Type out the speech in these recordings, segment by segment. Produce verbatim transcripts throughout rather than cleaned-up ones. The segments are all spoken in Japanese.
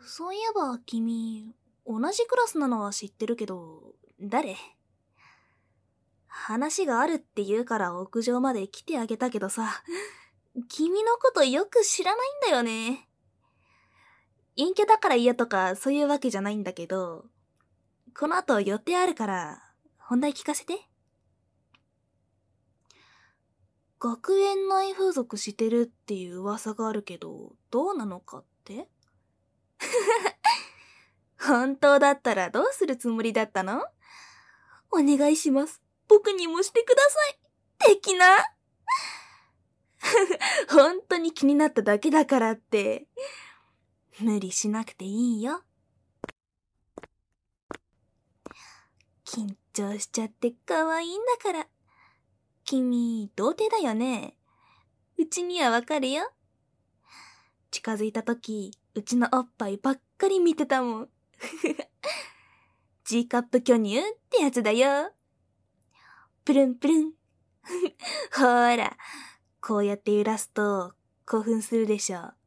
そういえば君、同じクラスなのは知ってるけど、誰？話があるって言うから屋上まで来てあげたけどさ、君のことよく知らないんだよね。陰キャだから嫌とかそういうわけじゃないんだけど、この後予定あるから本題聞かせて。学園内風俗してるっていう噂があるけど、どうなのかって本当だったらどうするつもりだったの？お願いします。僕にもしてください。的な本当に気になっただけだからって。無理しなくていいよ。緊張しちゃって可愛いんだから。君、童貞だよね。うちにはわかるよ。近づいたとき、うちのおっぱいばっかり見てたもん。G カップ巨乳ってやつだよ。プルンプルン。ほーら、こうやって揺らすと興奮するでしょ。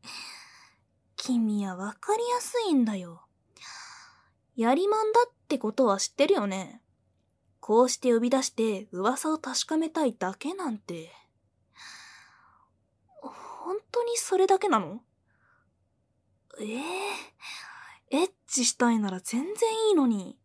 君はわかりやすいんだよ。やりまんだってことは知ってるよね。こうして呼び出して噂を確かめたいだけなんて。本当にそれだけなの？ええー、エッチしたいなら全然いいのに。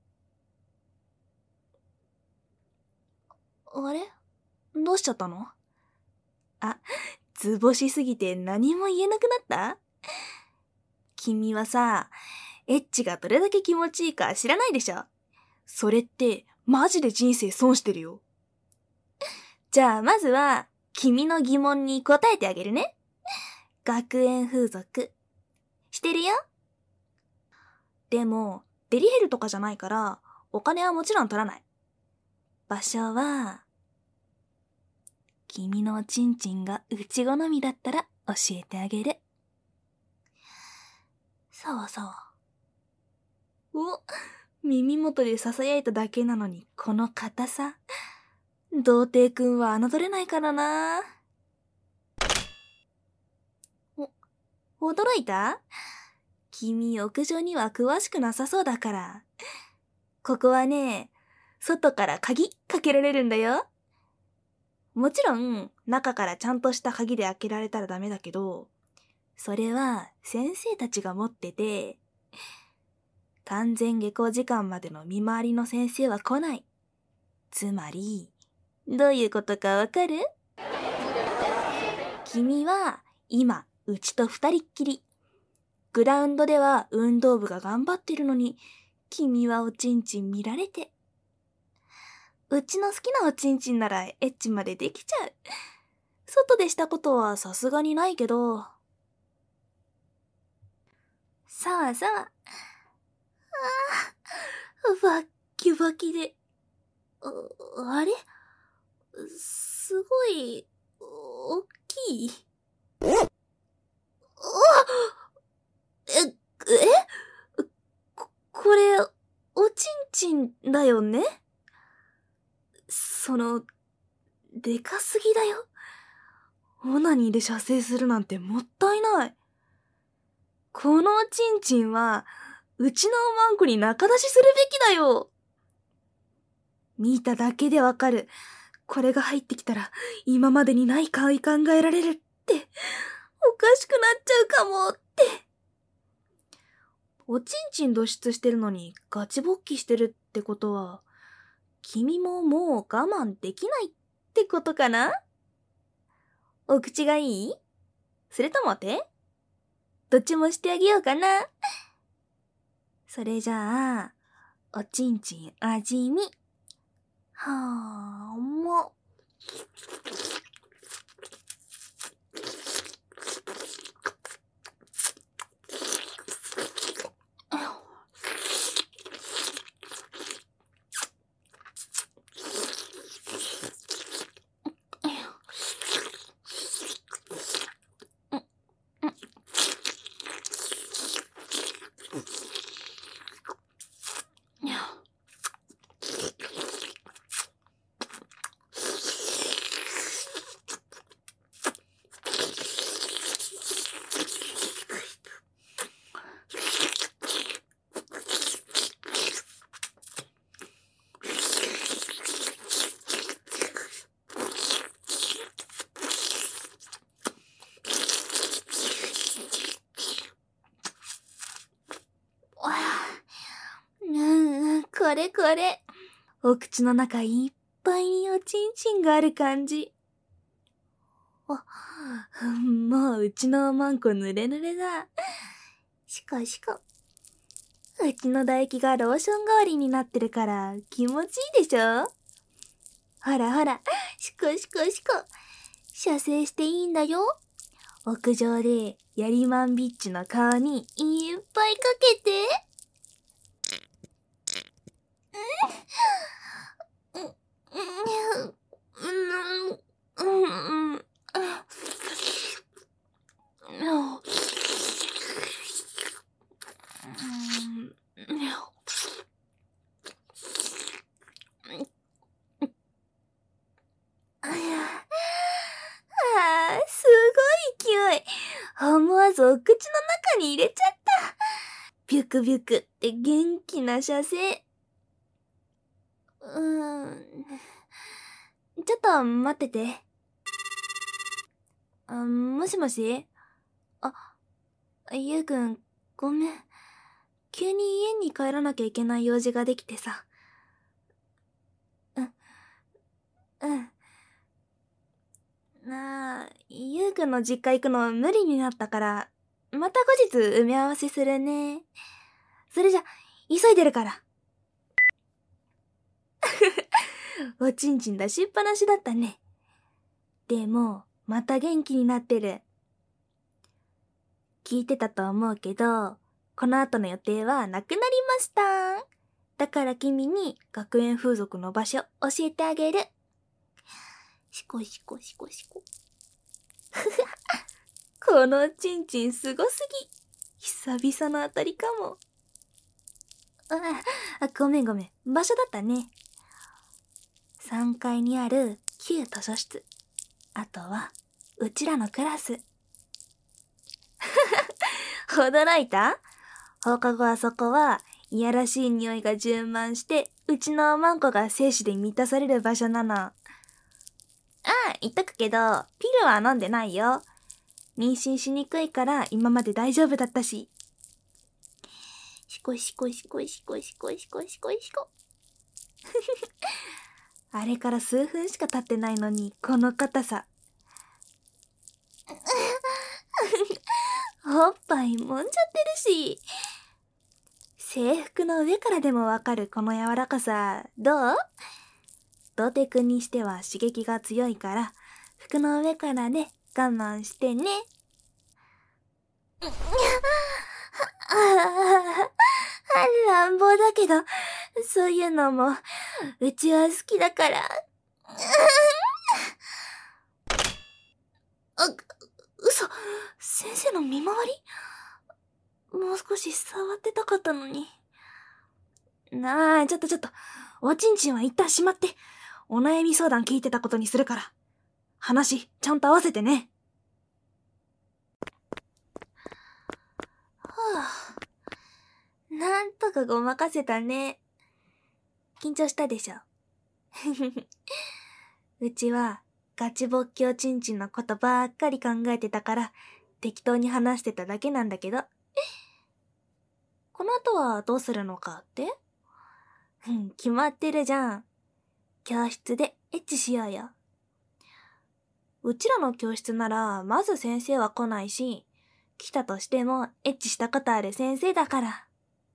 あれ？どうしちゃったの？あ、図星すぎて何も言えなくなった？君はさ、エッチがどれだけ気持ちいいか知らないでしょ。それってマジで人生損してるよ。じゃあまずは君の疑問に答えてあげるね。学園風俗してるよ。でもデリヘルとかじゃないからお金はもちろん取らない。場所は君のおちんちんがうち好みだったら教えてあげる。さわさわ。お、耳元で囁いただけなのにこの硬さ。童貞くんは侮れないからな。お、驚いた？君屋上には詳しくなさそうだから。ここはね、外から鍵かけられるんだよ。もちろん中からちゃんとした鍵で開けられたらダメだけど、それは先生たちが持ってて、完全下校時間までの見回りの先生は来ない。つまり、どういうことかわかる？君は今うちと二人っきり。グラウンドでは運動部が頑張ってるのに、君はおちんちん見られて。うちの好きなおちんちんならエッチまでできちゃう。外でしたことはさすがにないけど。さあさあ。ああ、バッキバキで。あ、あれ？すごい、おっきい。あえ、えこ、これ、おちんちんだよね？その、でかすぎだよ。オナニーで射精するなんてもったいない。このおちんちんは、うちのおまんこに仲出しするべきだよ。見ただけでわかる。これが入ってきたら、今までにない可愛い考えられるって、おかしくなっちゃうかもって。おちんちん露出してるのにガチ勃起してるってことは、君ももう我慢できないってことかな？お口がいい？それとも手？どっちもしてあげようかな。それじゃあ、おちんちん味見。はーも。 これこれ。お口の中いっぱいにおちんちんがある感じ。あ、もううちのマンコ濡れ濡れだ。しこしこ。うちの唾液がローション代わりになってるから気持ちいいでしょ？ほらほら、しこしこしこ。射精していいんだよ。屋上でヤリマンビッチの顔にいっぱいかけて。すごい勢い。思わずお口の中に入れちゃった。ビュクビュクって元気な射精。うーん。ちょっと待ってて。あ、もしもし？あ、ゆうくん、ごめん。急に家に帰らなきゃいけない用事ができてさ。うん。うん。なあ、ゆうくんの実家行くの無理になったから、また後日埋め合わせするね。それじゃ、急いでるから。おちんちん出しっぱなしだったね。でも、また元気になってる。聞いてたと思うけど、この後の予定はなくなりました。だから君に学園風俗の場所教えてあげる。しこしこしこしこ。このちんちんすごすぎ。久々の当たりかも。あ、ごめんごめん。場所だったね。さんがいにある旧図書室。あとは、うちらのクラス。驚いた？放課後あそこは、いやらしい匂いが充満して、うちのマンコが精子で満たされる場所なの。ああ、言っとくけど、ピルは飲んでないよ。妊娠しにくいから今まで大丈夫だったし。しこしこしこしこしこしこしこしこ。あれから数分しか経ってないのに、この硬さ。おっぱいもんじゃってるし。制服の上からでもわかるこの柔らかさ、どう？ドテ君にしては刺激が強いから、服の上からね、我慢してね。乱暴だけど、そういうのも、うちは好きだから。あ、嘘、先生の見回り？もう少し触ってたかったのに。なあ、ちょっとちょっと、おちんちんは一旦しまって、お悩み相談聞いてたことにするから。話、ちゃんと合わせてね。はぁ、なんとかごまかせたね。緊張したでしょ。うちは、ガチボッキおちんちんのことばっかり考えてたから、適当に話してただけなんだけど。この後はどうするのかって？決まってるじゃん。教室でエッチしようよ。うちらの教室なら、まず先生は来ないし、来たとしてもエッチしたことある先生だから。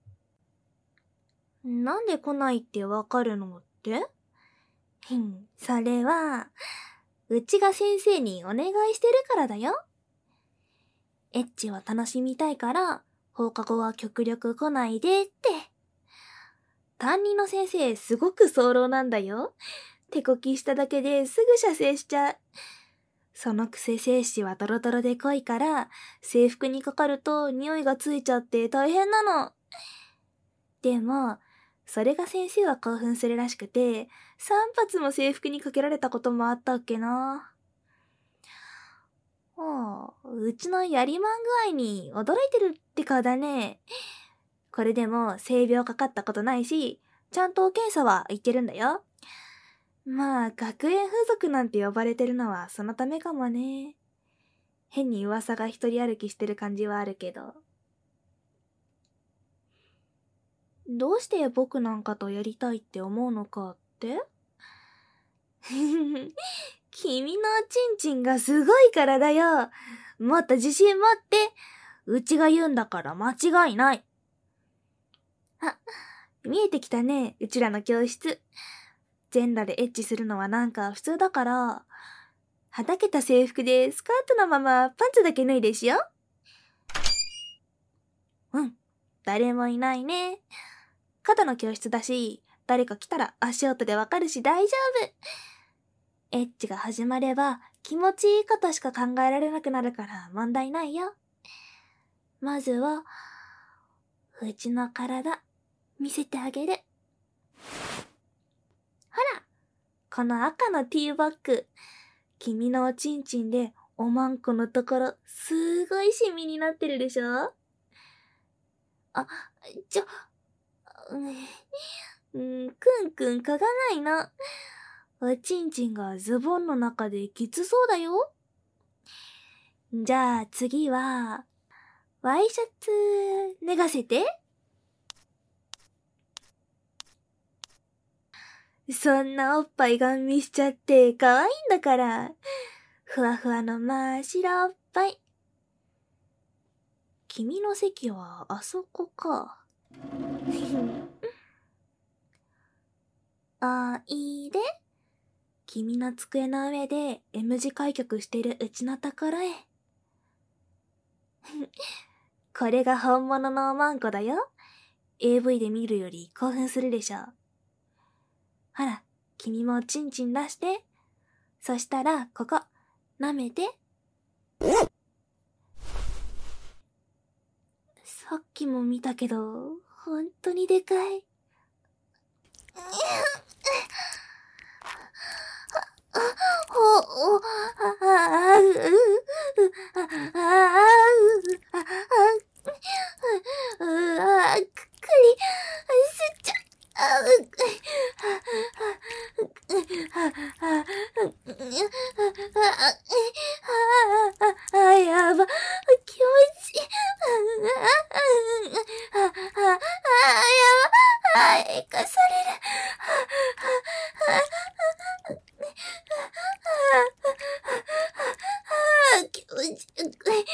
なんで来ないってわかるのって？それは、うちが先生にお願いしてるからだよ。エッチを楽しみたいから、放課後は極力来ないでって。担任の先生すごく早漏なんだよ。手こきしただけですぐ射精しちゃう。そのくせ精子はドロドロで濃いから、制服にかかると匂いがついちゃって大変なの。でも、それが先生は興奮するらしくて、三発も制服にかけられたこともあったっけな。はあ、うちのやりまん具合に驚いてるって顔だね。これでも性病かかったことないし、ちゃんと検査は行ってるんだよ。まあ、学園風俗なんて呼ばれてるのはそのためかもね。変に噂が一人歩きしてる感じはあるけど。 どうして僕なんかとやりたいって思うのかって君のチンチンがすごいからだよ。もっと自信持って。うちが言うんだから間違いない。あ、見えてきたね、うちらの教室。全裸でエッチするのはなんか普通だから、はだけた制服でスカートのままパンツだけ脱いでしよう。うん、誰もいないね。肩の教室だし、誰か来たら足音でわかるし大丈夫。エッチが始まれば気持ちいいことしか考えられなくなるから問題ないよ。まずは、うちの体、見せてあげる。ほら、この赤のティーバッグ。君のおちんちんでおまんこのところ、すごいシミになってるでしょ？あ、ちょ、うん、くんくん嗅がないの。おちんちんがズボンの中できつそうだよ。じゃあ次は、ワイシャツ脱がせて。そんなおっぱいガン見しちゃって可愛いんだから。ふわふわの真っ白おっぱい。君の席はあそこか。おいで。君の机の上で M 字開脚してるうちのところへ。これが本物のおまんこだよ。エーブイ で見るより興奮するでしょ。ほら、君もチンチン出して。そしたら、ここ、舐めて。さっきも見たけど、ほんとにでかい。ほ、お、あ、あ、う、う、あ、あ、あ、あ、くっくり、すっちゃ、あ、う、あ、やば、気持ちいい。あ、あ、あ、やば、あ、生かされる。気持ちいい。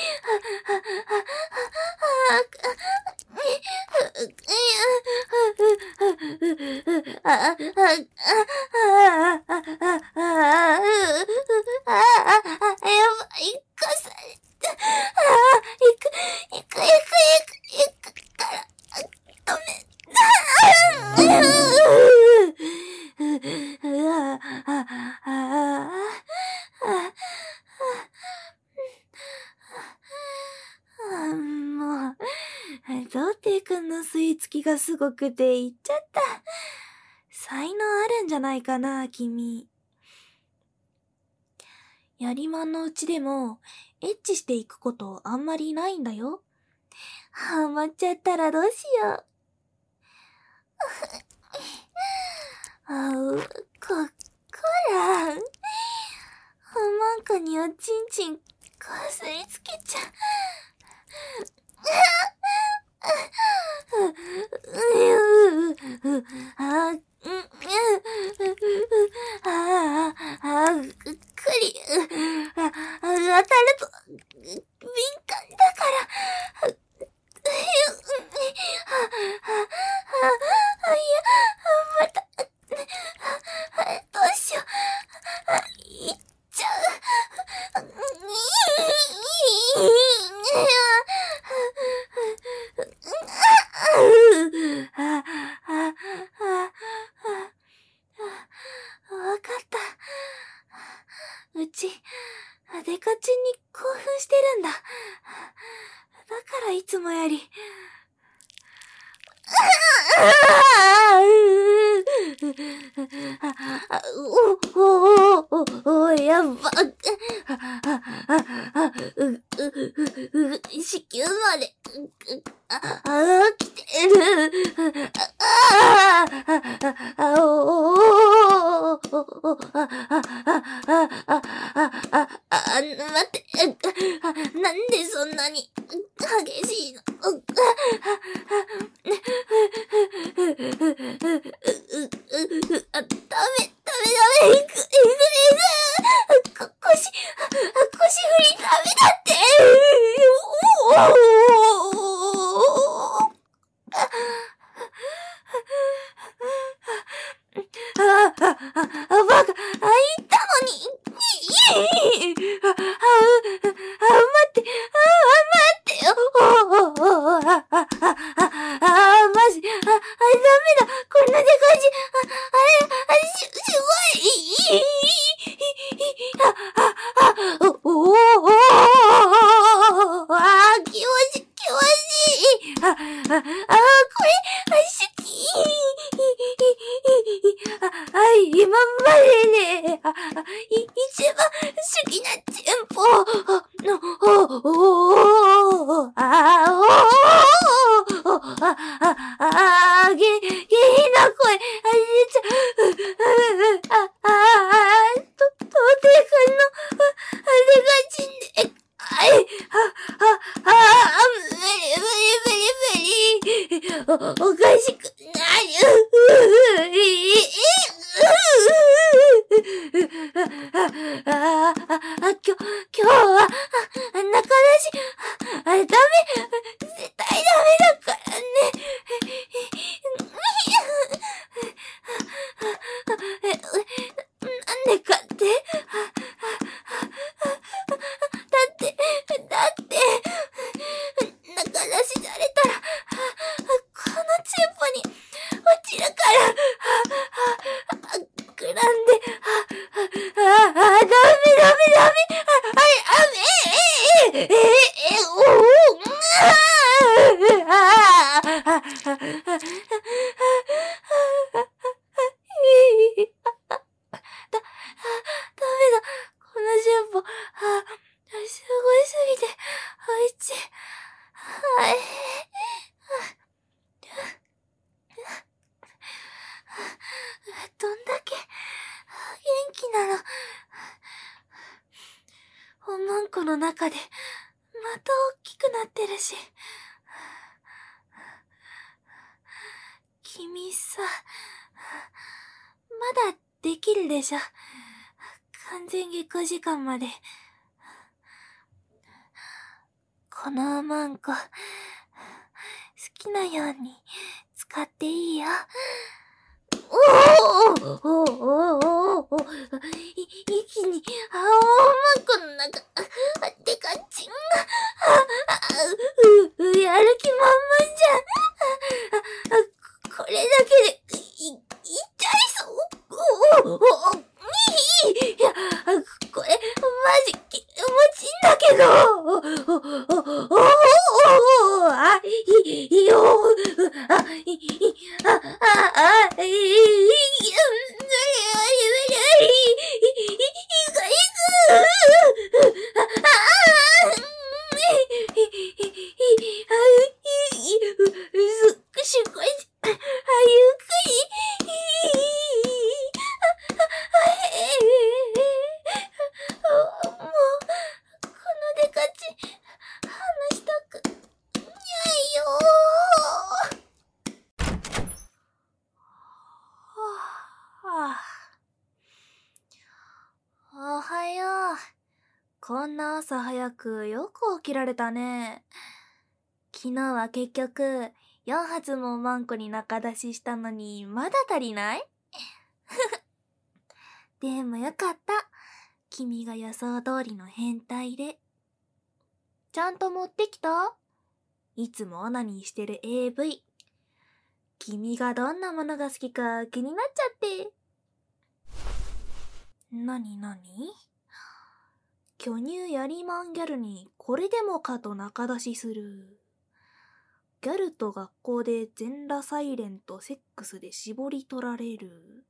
あ、あ、あ、あ、ゾーティ君の吸い付きがすごくて言っちゃった。才能あるんじゃないかな、君。やりまんのうちでも、エッチしていくことあんまりないんだよ。ハマっちゃったらどうしよう。あう、こ、こら。おまんこにおちんちん、こすりつけちゃう。あ、あ、あ、うっくり、あ、当たると、敏感だから、いや、また、どうしよう、いっちゃう。わかった。うち、デカチンに興奮してるんだ。だからいつもより。お、お、お、お、お、やば。う、う、う、子宮まで、あ、あ、来てる。あ、あ、お、お、お、あ、あ、あ、あ、あ、あ、待って、なんでそんなに激しいの？ 振りダメだって。おーああ、あ、あ、あ、バカ、あ、言ったのに。あ、あ、あ、待って、あ、待ってよ。おー、あ、あ、あ、あ、あ、マジ、あ、あ、ダメだ。こんなでかいし、あ、あれ、あれ、す、すごい。あ、あ、あ、お、おー、おー、あ、気持ちいい、気持ちいい。あ、あ、あ、これ、あ、好き。あ、はい、今までね、あ、あ、い、一番好きなテンポ、あ、の、お、お、あ、お、お、あ、あ、あ、げ、下品な声、あ、出ちゃう、あ、あ、と、とてくんの、あれがちんで、あい、あ、あ、あ、無理、無理、無理、無理、お、おかしくなる、あ、あ、あ、きょ、今日は、あ、中出し、あ、ダメ、絶対ダメだからね。なんでかって、だって、だって、中出しされたら、このチンポに落ちるから、くらんで、あ、あ、あ、ダメダメダメ、あ、あ、え、え、え、え、おお、あ、あ、あ、あ、だ、ダメだ。この順歩、あ、すごいすぎて、おいち、はい。どんだけ元気なの。おまんこの中でまた大きくなってるし。君さ、まだできるでしょ。完全下校時間まで。このおまんこ、好きなように使っていいよ。おーおーおーおーおーい、一気に、あ、おまんこの中、でかちんが、あ、あ、う、う、やる気満々じゃん。あ、あ、これだけで、い、いっちゃいそう。おおおおいや、これ、マジ、気持ちいいんだけど。お、お、お、お、お、あ、い、い、よ、あ、い、い、あ、あ、あ、い、い、い、おはよう。こんな朝早くよく起きられたね。昨日は結局よん発もマンコに中出ししたのにまだ足りない？でもよかった。君が予想通りの変態で。ちゃんと持ってきた？いつもオナニーしてる エーブイ。君がどんなものが好きか気になっちゃって。なになに？巨乳やりまんギャルにこれでもかと中出しする。ギャルと学校で全裸サイレンとセックスで絞り取られる。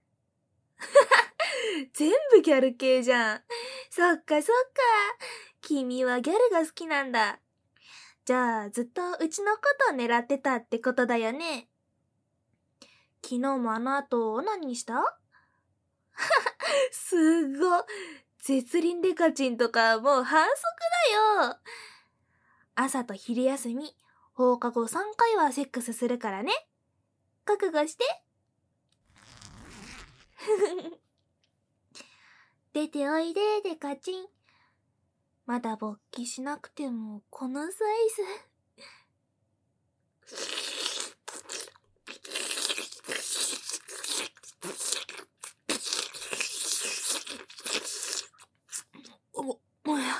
全部ギャル系じゃん。そっかそっか。君はギャルが好きなんだ。じゃあずっとうちのことを狙ってたってことだよね。昨日もあの後オナニーした？すっご。絶倫デカチンとかもう反則だよ。朝と昼休み、放課後さんかいはセックスするからね。覚悟して。出ておいでデカチン。 まだ勃起しなくてもこのサイズ。お、もや。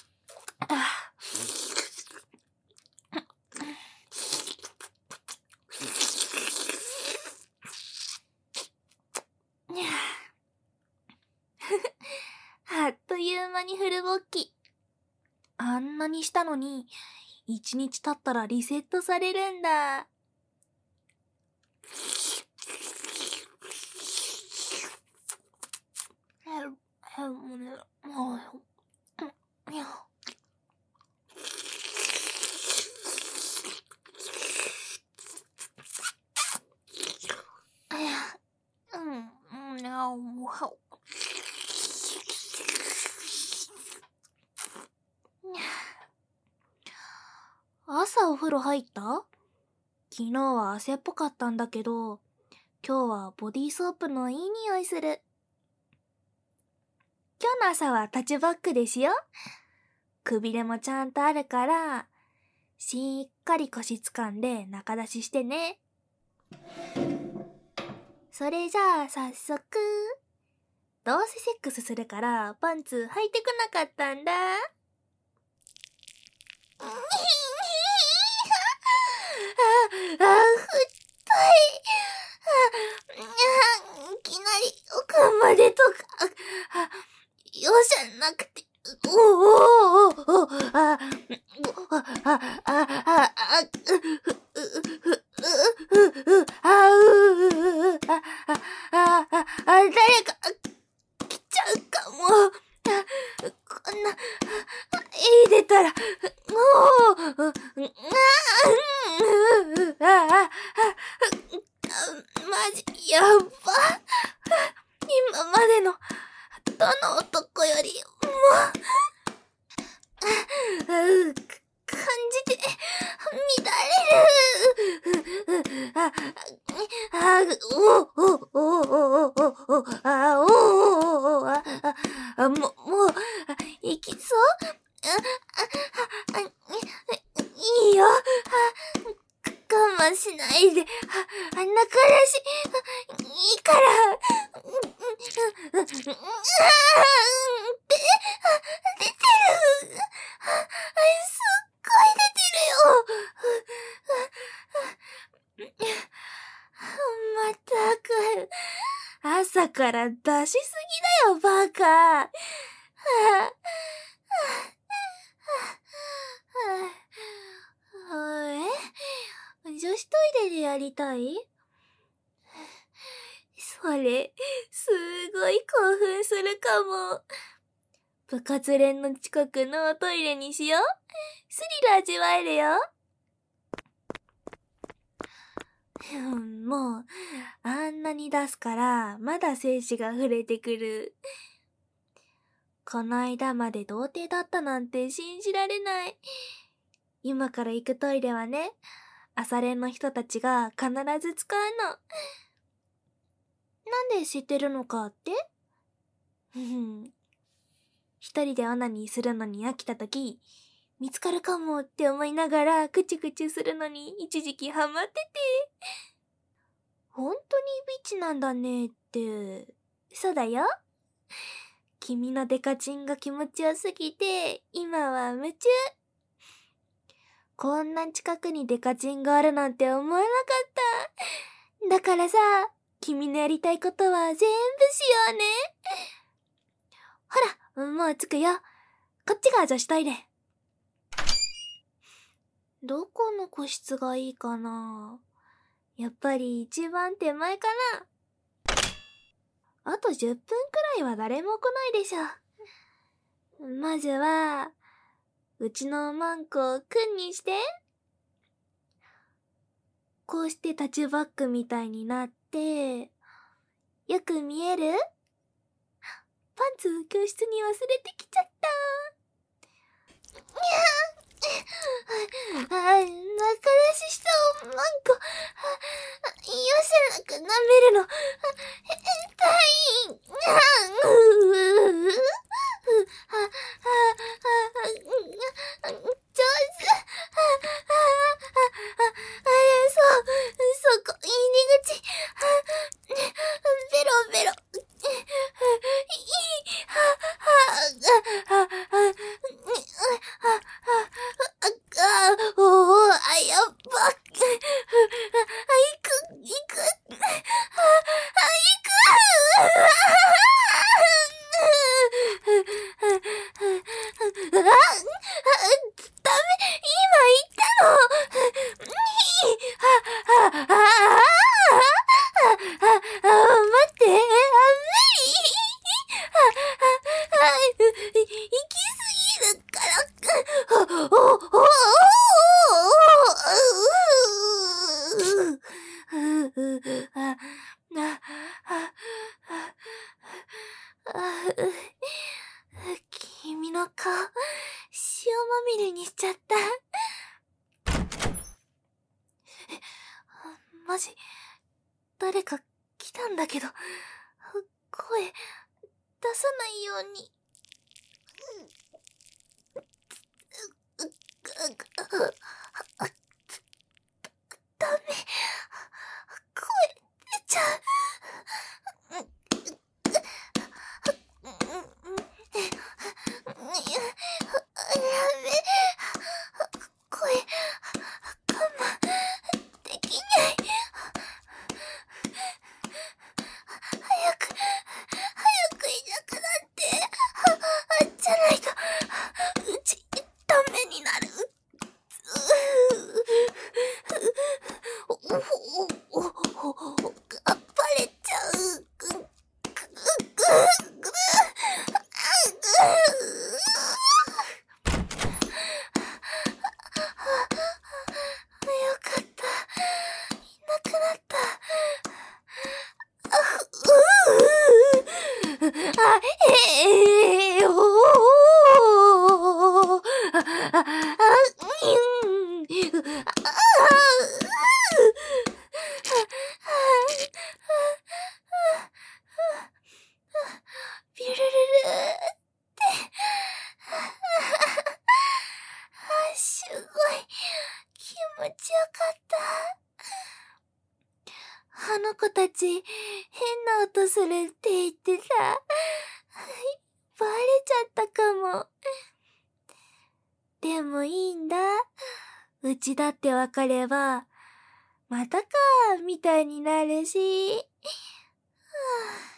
あっという間にフル勃起。あんなにしたのに、一日経ったらリセットされるんだ。朝お風呂入った？昨日は汗っぽかったんだけど、今日はボディーソープのいい匂いする。今日の朝はタッチバックでしよ。くびれもちゃんとあるから、しっかり腰掴んで中出ししてね。それじゃあ早速、どうせセックスするからパンツ履いてこなかったんだ。あ、あ、太い。あ、いきなり奥までとか、あ、容赦なくて、おおおおお、あ、あ、あ、あ、あ、あ、う、う、う、う、う、う、あ、う、あ、あ、あ、あ、誰か来ちゃうかも。こんな、いでたら、もう、ああ、マジ、やば。今までの、どの男よりも、感じて、乱れる。あ、あ、お、お、お、お、お、お、あ、お、お、あ、あ、もう、もう、いきそう？あ、あ、いいよ。我慢しないで。あんなからし、いいから。出てる。すっごい出てるよ。まったく。朝から出しすぎだよ、バカ。女子トイレでやりたい？それ、すごい興奮するかも。部活連の近くのトイレにしよう。スリル味わえるよ。もう、あんなに出すから、まだ精子が触れてくる。この間まで童貞だったなんて信じられない。今から行くトイレはね、朝練の人たちが必ず使うの。なんで知ってるのかって一人でオナニーするのに飽きたとき、見つかるかもって思いながらクチュクチュするのに一時期ハマってて。本当にビッチなんだねって。そうだよ。君のデカチンが気持ちよすぎて、今は夢中。こんな近くにデカチンがあるなんて思わなかった。だからさ、君のやりたいことは全部しようね。ほら、もう着くよ。こっちが女子トイレ。どこの個室がいいかな？やっぱり一番手前かな。あとじゅっぷんくらいは誰も来ないでしょ。まずは、うちのマンコをくんにして。こうしてタッチバックみたいになって、よく見える？パンツ教室に忘れてきちゃった。あ、仲出ししたマンコ、容赦なく舐めるの、変態。 ダメ、今言ったの。あ、あ、あ、あ、あ、あ、あ、待って、あ、無理。あ、あ、あ、行き過ぎるから。お、お、お、お、君の顔、塩まみれにしちゃった。マジ、誰か来たんだけど、声、出さないように。ダメ。声出ちゃう。声、我慢できない。早く、早くいなくなって。じゃないと、うち、ダメになる。お、お、お、お、バレちゃう。あ、ええー、おー、あ、あ、あ、うん、あ、ビュルルルって、すごい、気持ちよかった。あの子たち、変な音するって言ってた。バレちゃったかも。でもいいんだ。うちだってわかれば、またかーみたいになるし。はあ、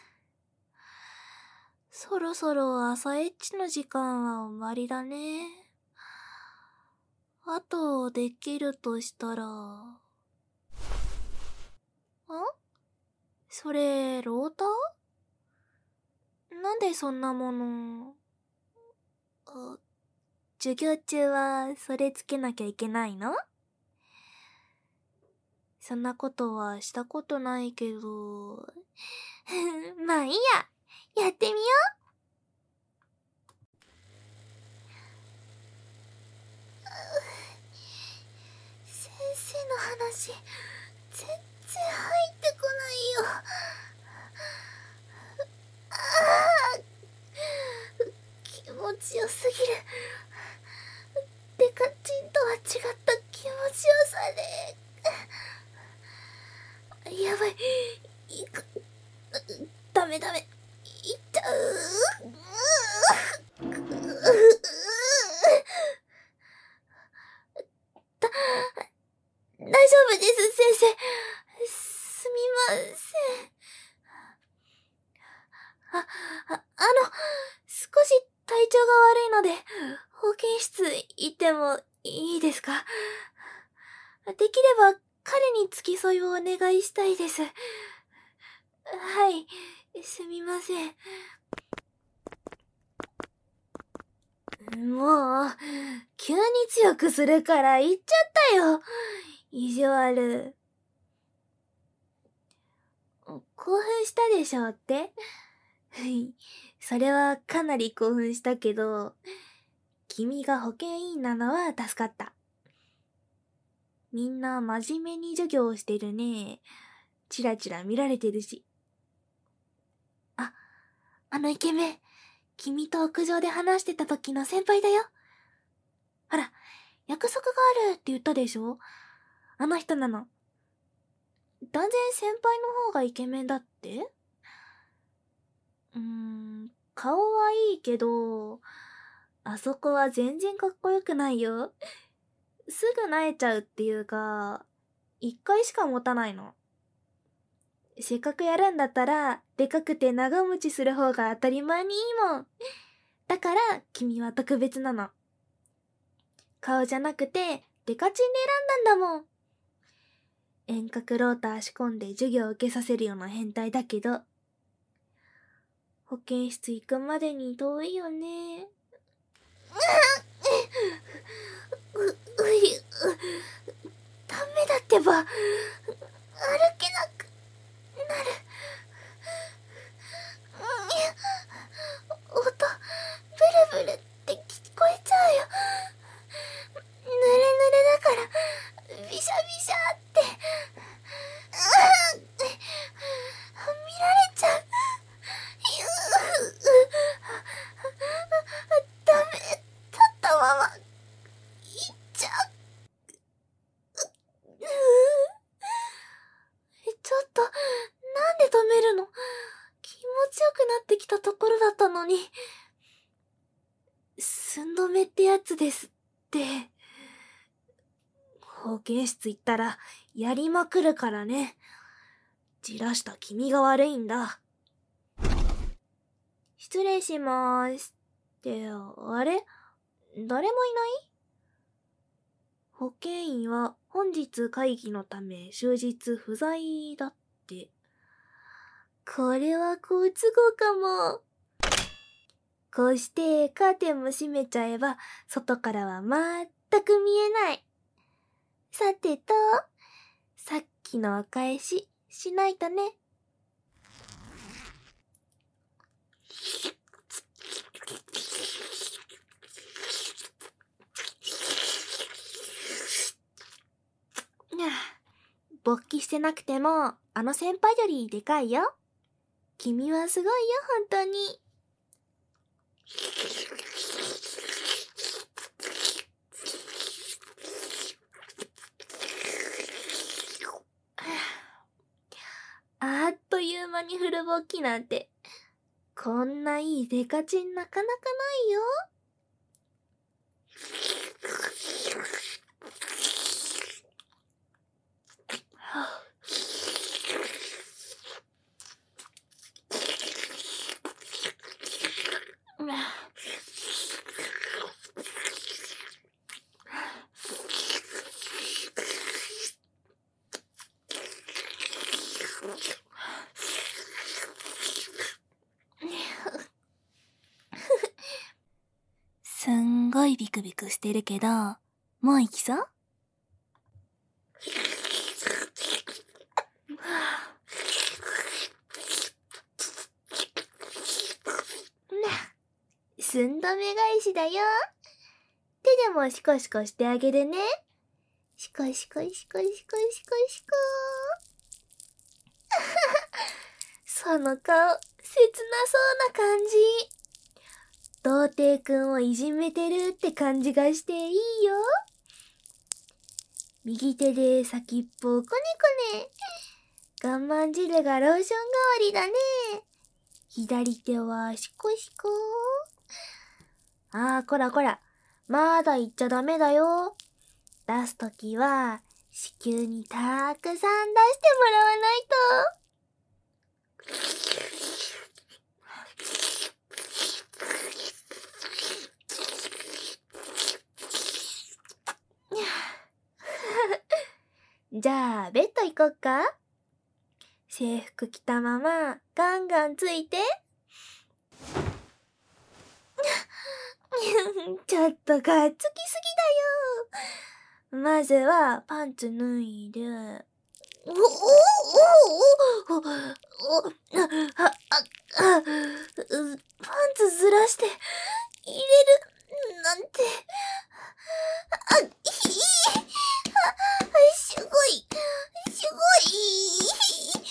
そろそろ朝エッチの時間は終わりだね。あとできるとしたら。ん？それ、ローター？なんでそんなもの。あ、授業中はそれつけなきゃいけないの？そんなことはしたことないけど。まあいいや。やってみよう。先生の話、全然入ってこないよ。ああ、気持ちよすぎる。デカチンとは違った気持ちよさで。やばい。いく。ダメダメ。いっちゃう。だ、大丈夫です、先生。すみません。あ、あ、あの、少し体調が悪いので、保健室行ってもいいですか？できれば彼に付き添いをお願いしたいです。はい、すみません。もう、急に強くするから言っちゃったよ。意地悪。興奮したでしょって？それはかなり興奮したけど、君が保健委員なのは助かった。みんな真面目に授業をしてるね。チラチラ見られてるし。あ、あのイケメン、君と屋上で話してた時の先輩だよ。ほら、約束があるって言ったでしょ？あの人なの。断然先輩の方がイケメンだって？うーん、顔はいいけど、あそこは全然かっこよくないよ。すぐ萎えちゃうっていうか、一回しか持たないの。せっかくやるんだったら、でかくて長持ちする方が当たり前にいいもん。だから、君は特別なの。 顔じゃなくてデカチンで選んだんだもん。遠隔ローター仕込んで授業を受けさせるような変態だけど、保健室行くまでに遠いよね。う、う、う、ダメだってば、歩けなくなる。音、ブルブルって聞こえちゃうよ。ぬれぬれだから、ビシャビシャって。見られちゃう。ダメ、立ったまま、行っちゃう。ちょっと、なんで止めるの？気持ちよくなってきたところだったのに。寸止めってやつですって。保健室行ったら、やりまくるからね。じらした君が悪いんだ。失礼しまーす。って、あれ？誰もいない？保健員は本日会議のため終日不在だって。これは好都合かも。こうしてカーテンも閉めちゃえば外からは全く見えない。さてと、さっきのお返ししないとね。勃起してなくても、あの先輩よりでかいよ。君はすごいよ、本当に。あっという間にフル勃起なんて、こんないいデカチンなかなかないよ。すんごいビクビクしてるけど、もう行きそう？な、寸止め返しだよ。手でもシコシコしてあげるね。シコシコシコシコシコシコシコ。その顔、切なそうな感じ。童貞くんをいじめてるって感じがしていいよ。右手で先っぽをコネコネ。我慢汁がローション代わりだね。左手はシコシコ。あー、こらこら。まだ言っちゃダメだよ。出すときは、子宮にたくさん出してもらわないと。じゃあ、ベッド行こっか。制服着たまま、ガンガンついて。ちょっとがっつきすぎだよ。まずは、パンツ脱いで。お、お、お、お、お、お、あ、あ、あ、パンツずらして、入れる、なんて。あ、いい。すごい、すごい。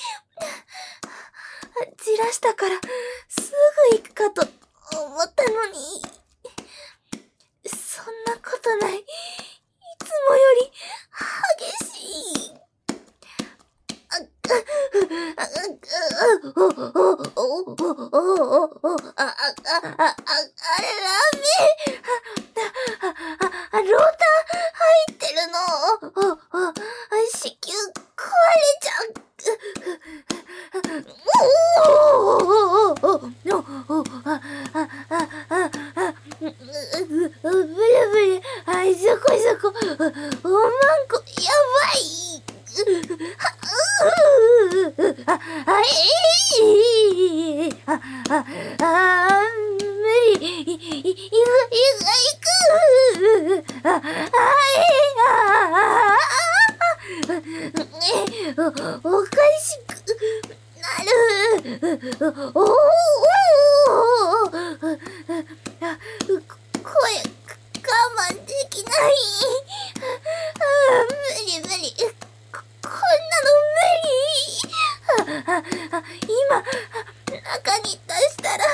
じらしたから、すぐ行くかと思ったのに。そんなことない。いつもより、激しい。あ、あ、あ、お、お、お、お、お、お、あ、あ、あ、あ、あ、ラーメン。あ、あ、あ、ローター入ってるの。お、お、子宮壊れちゃう。おおおおおおおあああああブルブル愛情あ無理無理。こ、こんなの無理。あ、あ、あ、今、中に出したら、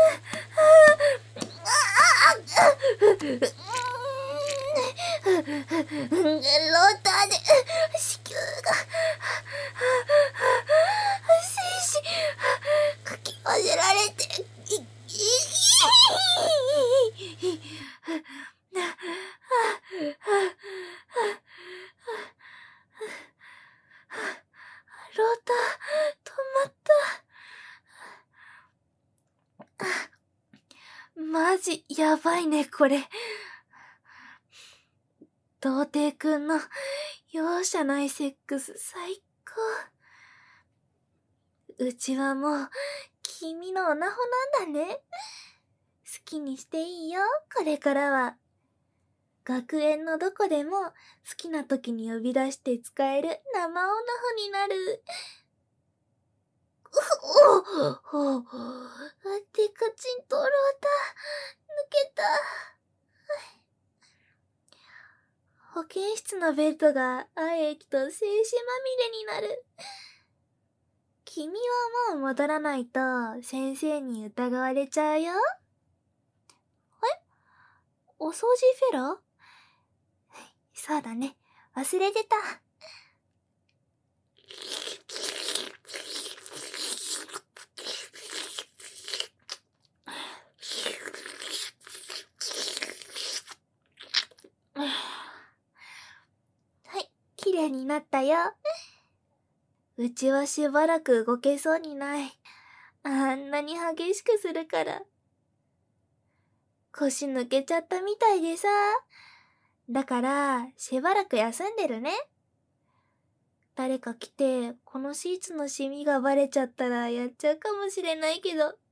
ローターで子宮が精子かき混ぜられて、ローター止まった。マジやばいねこれ。童貞くんの容赦ないセックス最高。うちはもう君のオナホなんだね。好きにしていいよこれからは。学園のどこでも好きな時に呼び出して使える生オナホになる。おおおデカチンとローター抜けた。保健室のベッドが愛液と精子まみれになる。君はもう戻らないと先生に疑われちゃうよ。え？お掃除フェラ？そうだね。忘れてた。綺麗になったよ。うちはしばらく動けそうにない。あんなに激しくするから。腰抜けちゃったみたいでさ。だから、しばらく休んでるね。誰か来て、このシーツのシミがバレちゃったらやっちゃうかもしれないけど。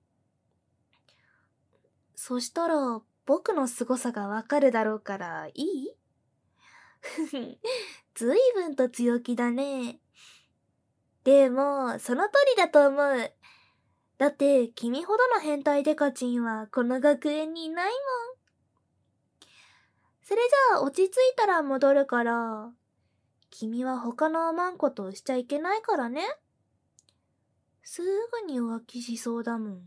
そしたら、僕の凄さがわかるだろうから、いい？ずいぶんと強気だね。でも、その通りだと思う。だって、君ほどの変態デカチンはこの学園にいないもん。それじゃあ、落ち着いたら戻るから。君は他のマンコとしちゃいけないからね。すぐに浮気しそうだもん。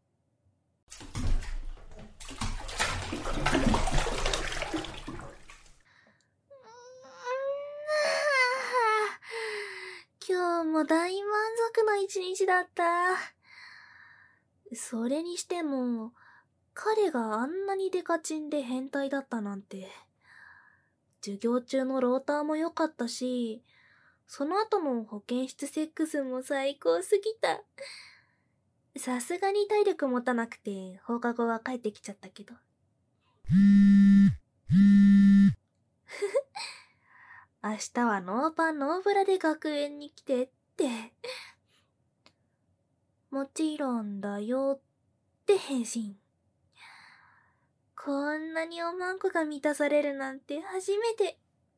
今日も大満足の一日だった。それにしても、彼があんなにデカチンで変態だったなんて。授業中のローターも良かったし、その後の保健室セックスも最高すぎた。さすがに体力持たなくて放課後は帰ってきちゃったけど。明日はノーパンノーブラで学園に来てって。もちろんだよって返信。こんなにおまんこが満たされるなんて初めて。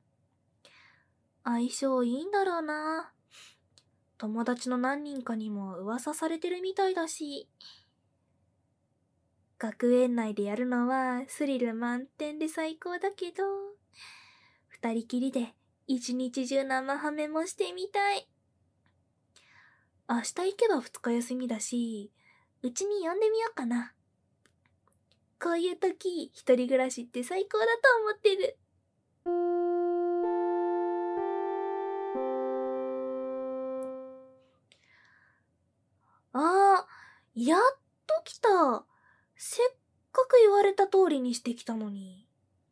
相性いいんだろうな。友達の何人かにも噂されてるみたいだし。学園内でやるのはスリル満点で最高だけど、二人きりで一日中生ハメもしてみたい。明日行けば二日休みだし、うちに呼んでみようかな。こういう時、一人暮らしって最高だと思ってる。ああ、やっと来た。せっかく言われた通りにしてきたのに。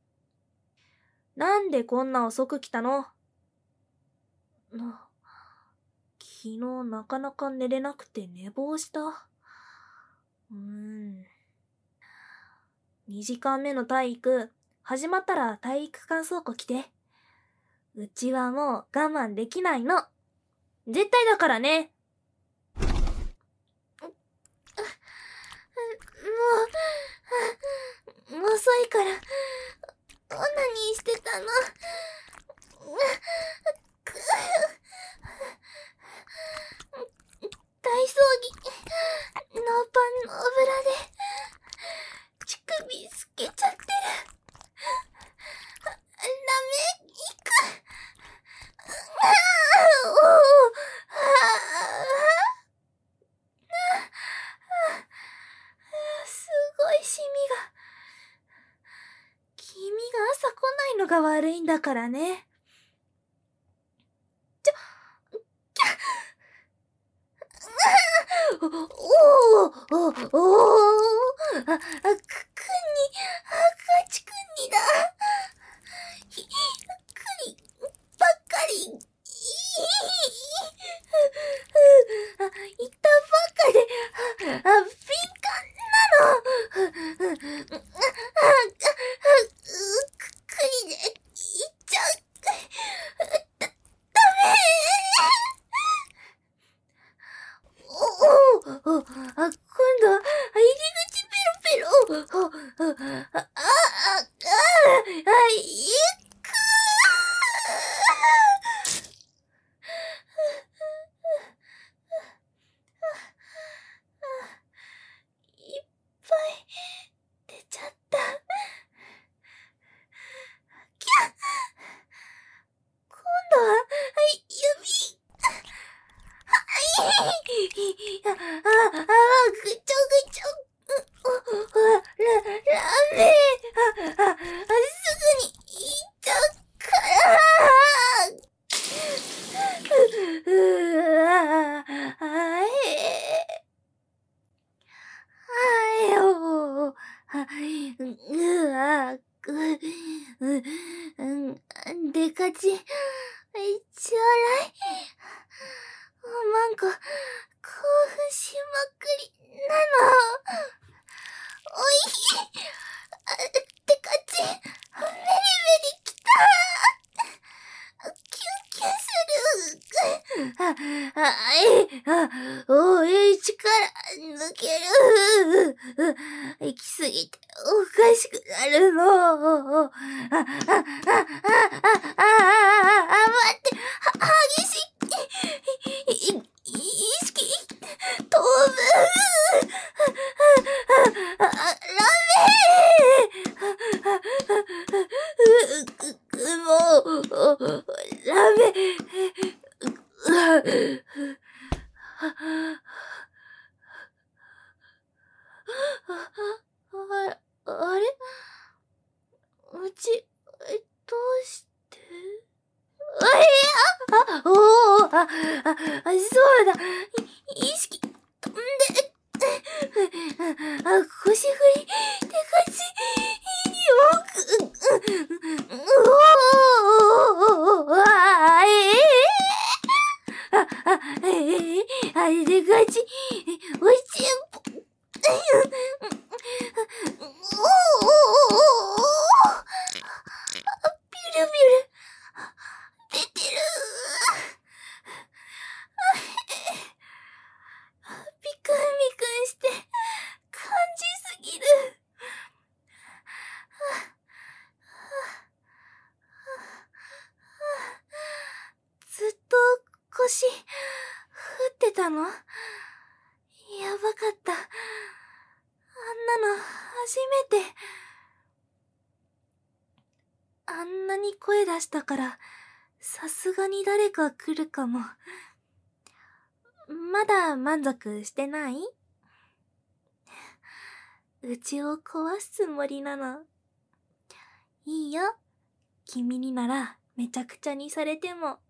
なんでこんな遅く来たの？な、昨日なかなか寝れなくて寝坊した。うーん。にじかんめの体育、始まったら体育館倉庫来て。うちはもう我慢できないの。絶対だからね。もう、もう遅いから、オナニーしてたの。大葬儀、ノーパンノーブラで、乳首透けちゃってる。 のが悪いんだからね。ちょ、きゃお、おー、お、おー、あ、あ、く、くんに、あ、かちくんにだ。ひ、くり、ばっかり、いい、あ、いたばっかで、あ、あ、敏感なの。あ、あ、あ、く、くりで、いっちゃう。だ、ダメお、お、お、あ、今度は、入り口ペロペロ。あ、あ、あ、あ、あ、あ、いくいっぱい出ちゃった。きゃ今度は、指。はい。あ、あ、あ、ぐちょぐちょ。う、う、ラ、ラメ。あ、あ、あ、すぐに行っちゃうから。う、う、あ、あ、え。はいよ。は、うわ、ぐ、う、うん、でかち、いっちゃらい。なんか、興奮しまくりなの。おいしい。あ、でかち、メリメリきた。キュンキュンする。あ、あ、え、あ、おい、力抜ける。行き過ぎておかしくなるの。あ、あ、あ、あ、あ、あ、あ、あ、待って、は、激しい。い、意識、飛ぶ。あ、あ、ラメー。もう、ラメ。あ、あれうち、どうしてあ、いや、あ、おー、あ、あ、そうだ、い、意識、飛んで、あ、腰振り、手かち、よく、おー、あ、ええあ、あ、ええあれでかち、おいしんぽ、おー、おー、おー、ビュルビュル、出てる。ビクンビクンして、感じすぎる。ずっと腰、振ってたの？やばかった。あんなの、初めて。あんなに声出したから、さすがに誰か来るかも。まだ満足してない？うちを壊すつもりなの。いいよ。君にならめちゃくちゃにされても。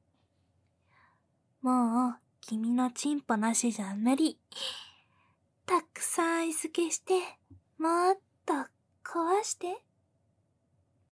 もう、君のチンポなしじゃ無理。たくさん餌付けして、もっと壊して。